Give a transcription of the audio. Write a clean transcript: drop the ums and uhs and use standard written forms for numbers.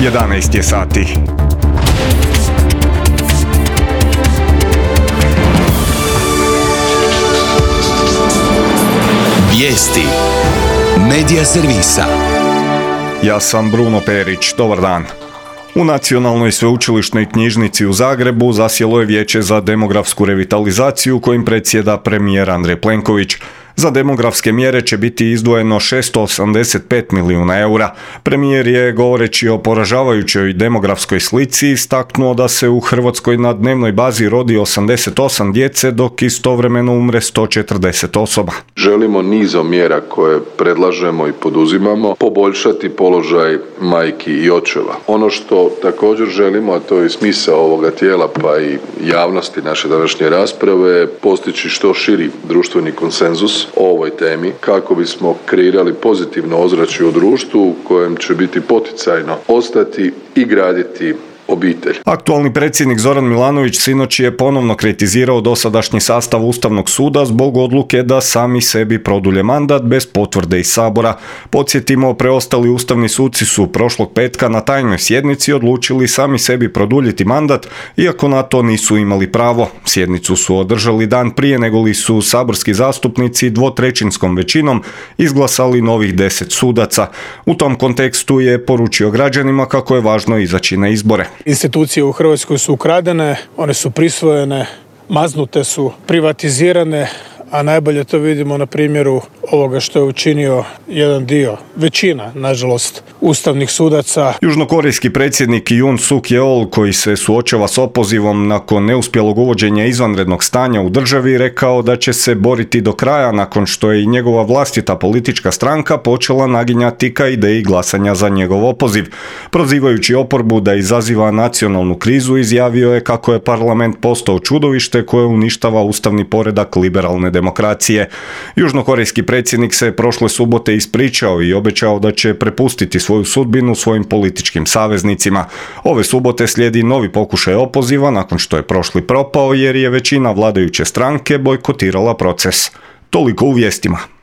11 je sati. Vijesti Medija servisa. Ja sam Bruno Perić, dobar dan. U Nacionalnoj sveučilišnoj knjižnici u Zagrebu zasjelo je Vijeće za demografsku revitalizaciju kojim predsjeda premijer Andrej Plenković. Za demografske mjere će biti izdvojeno 685 milijuna eura. Premijer je, govoreći o poražavajućoj demografskoj slici, istaknuo da se u Hrvatskoj na dnevnoj bazi rodi 88 djece, dok istovremeno umre 140 osoba. Želimo nizom mjera koje predlažemo i poduzimamo poboljšati položaj majki i očeva. Ono što također želimo, a to je smisao ovoga tijela pa i javnosti naše današnje rasprave, postići što širi društveni konsenzus o ovoj temi kako bismo kreirali pozitivno ozračje u društvu u kojem će biti poticajno ostati i graditi obitelj. Aktualni predsjednik Zoran Milanović sinoć je ponovno kritizirao dosadašnji sastav Ustavnog suda zbog odluke da sami sebi produlje mandat bez potvrde iz Sabora. Podsjetimo, preostali ustavni suci su prošlog petka na tajnoj sjednici odlučili sami sebi produljiti mandat, iako na to nisu imali pravo. Sjednicu su održali dan prije nego li su saborski zastupnici dvotrećinskom većinom izglasali novih 10 sudaca. U tom kontekstu je poručio građanima kako je važno izaći na izbore. Institucije u Hrvatskoj su ukradene, one su prisvojene, maznute su, privatizirane, a najbolje to vidimo na primjeru ovoga što je učinio jedan dio, većina, nažalost, ustavnih sudaca. Južnokorejski predsjednik Yoon Suk Yeol, koji se suočava s opozivom nakon neuspjelog uvođenja izvanrednog stanja u državi, rekao da će se boriti do kraja nakon što je i njegova vlastita politička stranka počela naginjati ka ideji glasanja za njegov opoziv. Prozivajući oporbu da izaziva nacionalnu krizu, izjavio je kako je parlament postao čudovište koje uništava ustavni poredak liberalne demokracije. Južnokorejski predsjednik se prošle subote ispričao i obećao da će prepustiti svoju sudbinu svojim političkim saveznicima. Ove subote slijedi novi pokušaj opoziva nakon što je prošli propao jer je većina vladajuće stranke bojkotirala proces. Toliko u vijestima.